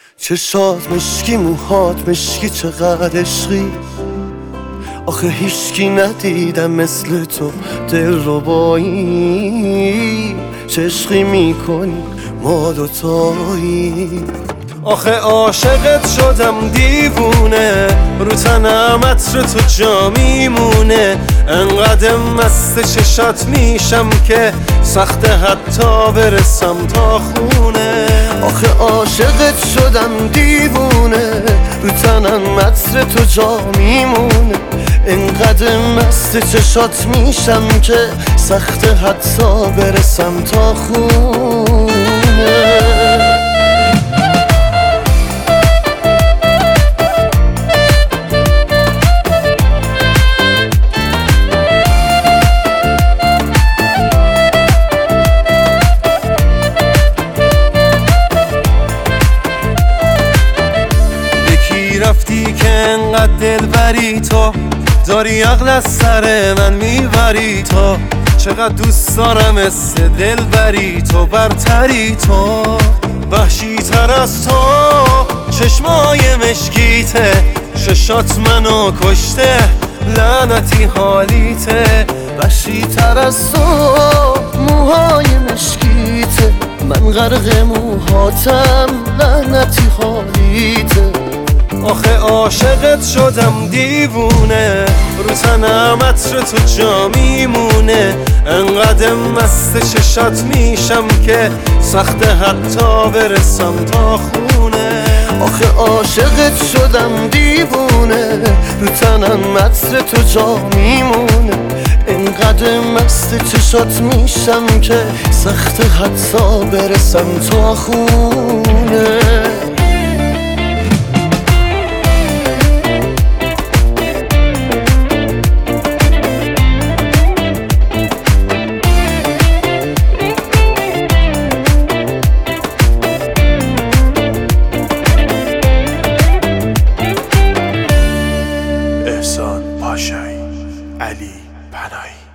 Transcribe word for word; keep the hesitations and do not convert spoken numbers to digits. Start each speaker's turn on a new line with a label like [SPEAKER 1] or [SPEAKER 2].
[SPEAKER 1] چشات مشکی، موهات مشکی، چقدر عشقی. آخه هیچکی ندیدم مثل تو دل ربایی. چه عشقی میکنی ما دوتایی. آخه عاشقت شدم دیوونه، رو تنم عطر تو جا میمونه. انقدر مست چشات میشم که سخته حتی برسم تا خونه. آخه عاشقت شدم دیوونه، رو تنم عطر تو جا میمونه. انقدر مست چشات میشم که سخته حتی برسم تا خونه. رفتی که انقدر دل بری، تو داری عقل از سر من میبری. تو چقدر دوست دارم مثل دل بری، تو برتری، تو وحشی تر از تو. چشمای مشکیته، ششات منو کشته، لعنتی حالیته. وحشی تر از تو، موهای مشکیته، من غرق موهاتم، لعنتی حالیته. آخه عاشقت شدم دیوونه، رو تنم عطر تو جا میمونه. انقدر مست چشات میشم که سخته حتی برسم تا خونه. آخه عاشقت شدم دیوونه، رو تنم عطر تو جا میمونه. انقدر مست چشات میشم که سخته حتی برسم تا خونه.
[SPEAKER 2] احسان پاشایی، علی پناهی.